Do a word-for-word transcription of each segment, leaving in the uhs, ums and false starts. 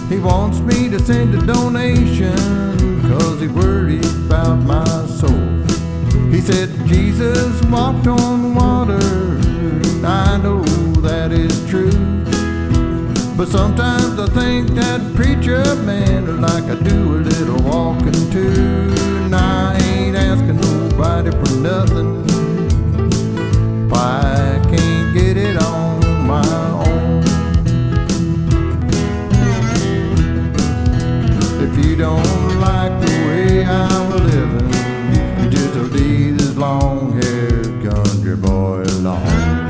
He wants me to send a donation, cause he worries about my soul. He said Jesus walked on water, I know that is true. But sometimes I think that preacher man would like I do a little walking too. And I ain't asking nobody for nothing, why I can't get it on my own. If you don't like the way I'm living, you just leave this long-haired country boy alone.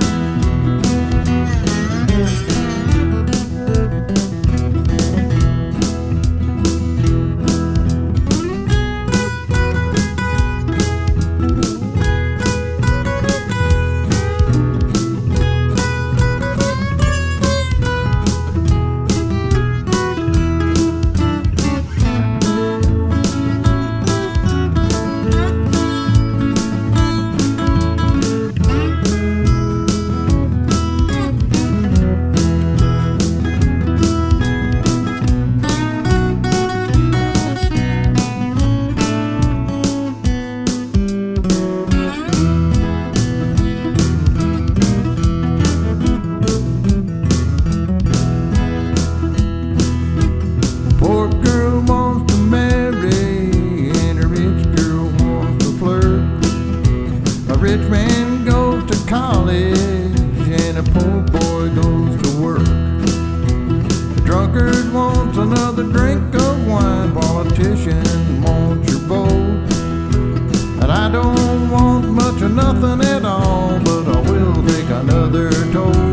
Poor girl wants to marry and a rich girl wants to flirt. A rich man goes to college and a poor boy goes to work. The drunkard wants another drink of wine, politician wants your vote. And I don't want much of nothing at all, but I will take another toll.